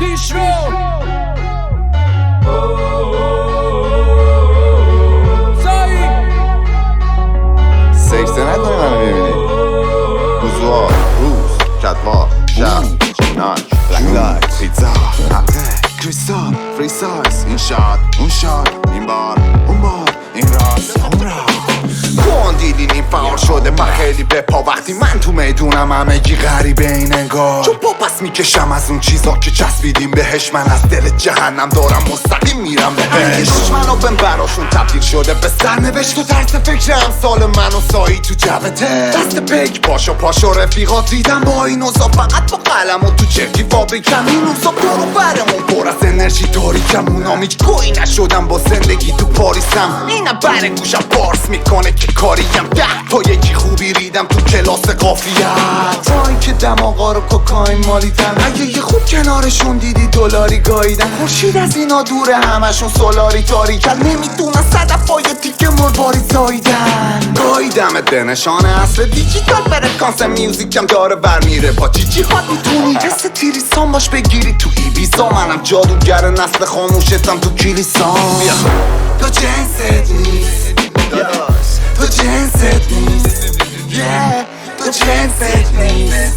پیش رو سکته نکنی منو میبینی بزوار، روز، کتوار، شب، چیناش، بلک لایت، پیتزا، حقه، کریستال، فری سایز. این شاد، اون شاد، این بار، اون بار، این راست، اون راست. دیدین این فعال شده من خیلی بپا وقتی من تو میدونم همه گی غریبه این انگار چون پا پس میکشم از اون چیزا که چسبیدیم بهش. من از دل جهنم دارم مستقیم میرم بهش. منو بهم براشون تبدیل شده به سرنوشت تو طرز فکر امثال من و سایی تو جبهته. دست پیک پاشو رفیقات ریدم با این اوزا فقط با قلم و تو چرکی فابریکم. این اوزا برو برمون پر از انرژی تاریکم. اونا هیچ گویی نشدم با زندگی تو پاریسم. اینم بر گوشم پارس میکنه که کاریم تا یکی خوبی ریدم تو کلاس قافیت. تا اینکه دماغا رو کوکائین مالیدن. اگه یه خوب کنارشون دیدی دلاری گاییدن. خورشید از اینا دوره همشون سولاری تاریکن. نمیدونن صدفای تیکه مرباری زاییدن. گاییدمت به نشان اصل دیجیتال فرکانس میوزیکم داره برمیره با جیجی هات. میتونی جست تیریسان باش بگیری تو ایبیزا. منم جادوگر نسل خاموشتم تو کلیسان. بیا تو جنست نیست تو جنست نیست تو جنست نیست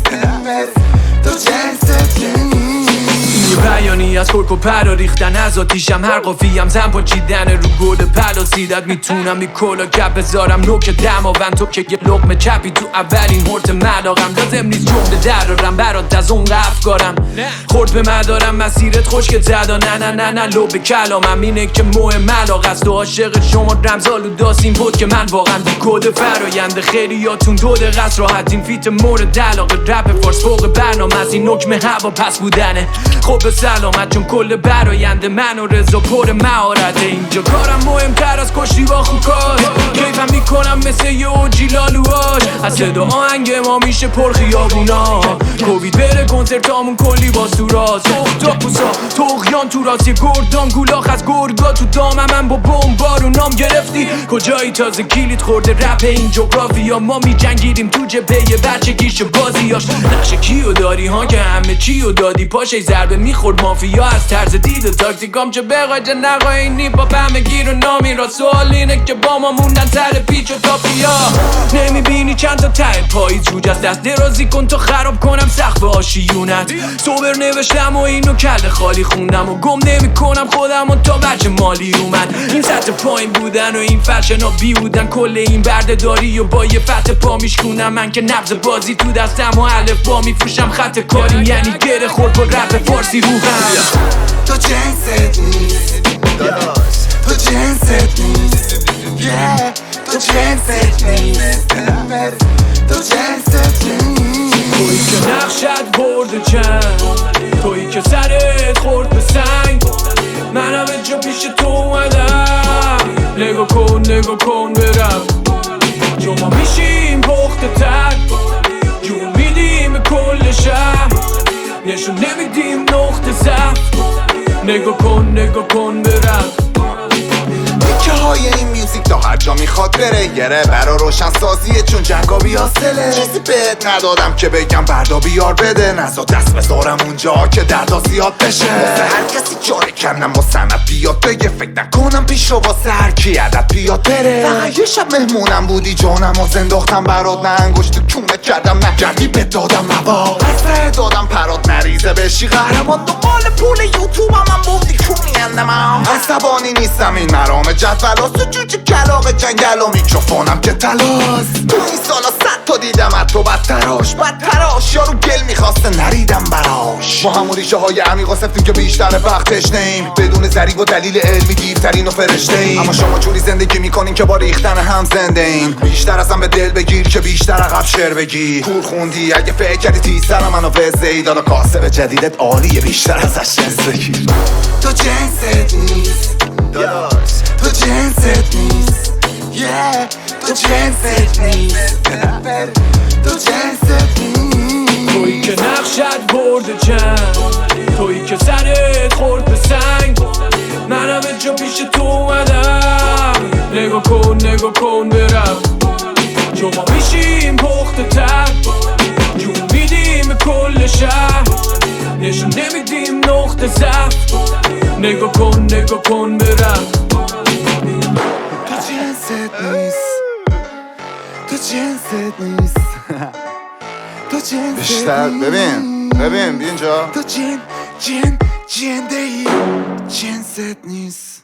تو جنست نیست. یه بیانی از خورک و پرا ریختن از آتیشم. هر قافیم زن پاچیدن رو گل پلاسیدت. میتونم بی کلا کپ بذارم نوک دماوند. تو که یه لقمه چپی تو اولین هورت ملاقم. لازم نیست جمله درارم برات از اون افکارم. خورد به مدارم مسیرت خشک زدا. نه لو به کلامم اینه که مهم علاقه است. و عاشق شما رمزالو داستین بود که من واقعا بی کد فراینده. خیلی یاتون 2 دقیقه است راحتین فیت مورد علاقه. رپ فارس فوق برنامه از این نکمه هوا پس بودنه. خب به سلامت چون کل براینده من و رضا پر مهارته. اینجا کارم مهمتر از کشتی با خوکار. کیفم میکنم مثل یه اوجی لالوهاش. از صدا آهنگ ما میشه پر خیابونا. کووید بره کنسرتامون کلی باز تو راست. اختاپوسا تغیان تو راست. یه گردان گولاخ از گرگا تو دامم. من با بمبارو نام گرفتی کجایی تازه کلید خورده رپ این جغرافیا. ما میجنگیدیم تو جبهه بچگیش بازیاش. نقش کیو داری ها که همه چیو دادی پاشه ضربه میخورد مافیا. از طرز دید و تاکتیکام چه بقای چه نقای اینی با همه گیر و نامی را. سوال اینه که با ما موندن سر پیچ و تاپیا. نمیبینی چند تا ته پاییز جوج از دست درازی کن تا خراب کنم سقف آشیونت. سوبر نوشتم و اینو کل خالی خوندم و گم نمی کنم خودم و تا بچه مالی اومد. این سطح پایین بودن و این فشن ها بی بودن. کل این برده داری و با یه فتح پا میشکونم. من که نبض بازی تو دستم و الف با میفروشم خط کاری. یعنی گره خورد با رپ فارسی روحم. تو جنست نیست تو جنست نیست تو جنست نیست تو جنست نیست. تویی که نقشت برده چند. تویی که سرت خورد به سنگ. منم اینجا پیش تو اومدم. نگاه کن برم. چون ما میشیم پخته تر. جون میدیم کل شهر. نشون نمیدیم نقطه ضعف. نگاه کن برم. که های این میوزیک تا هر جا میخواد بره. گره برا روشن سازیه چون جنگا بیاسله. چیزی بهت ندادم که بگم بردا بیار بده. نزا دست بذارم اونجا که دردا زیاد بشه. واسه هر کسی جاره کردم با سنت بیاد بگه. فکر نکنم پیش رو واسه هر کی عدد بیاد بره. فقط یه شب مهمونم بودی جانم و زنداختم برات. نه انگشت تو کونه کردم نه گردی به دادم مواد. پس دادم پرات نریزه بشی قهرمان. دنبال پول یوتیوب هم بودی کونی اندم. عصبانی نیستم این مرام جدولاست. تو جوجه کلاق جنگل و میکروفونم که تلاست. تو این سالا 100 تا دیدم حتی بدتراش. یارو گل میخواسته نریدم براش. با همون ریشه های عمیق و سفتیم که بیشتر وقتش نیم. بدون ذریب و دلیل علمی دیوترین و فرشته ایم. اما شما جوری زندگی میکنین که با ریختن هم زنده ایم. بیشتر ازم به دل بگیر که بیشتر عقب شعر بگی. کور خوندی اگه فکر کردی تیزتر منو وزه ای. دالا کاسب جدیدت عالیه بیشتر ازش جنس بگیر. تو جنست نیست تو جنست نیست تو جنست نیست تو جنست نیست. تویی که نقشت برده چند. تویی که سرت خورد به سنگ. منم اینجا پیش تو اومدم. نگاه کن برم. چون ما میشیم پخته تر. جون میدیم کل شهر. نشون نمیدیم نقطه ضعف. نگاه کن برم. تو جنست نیست، تو جنست نیست، تو جنست بیشتر ببین بیا اینجا. تو جنده ای، جنست نیست.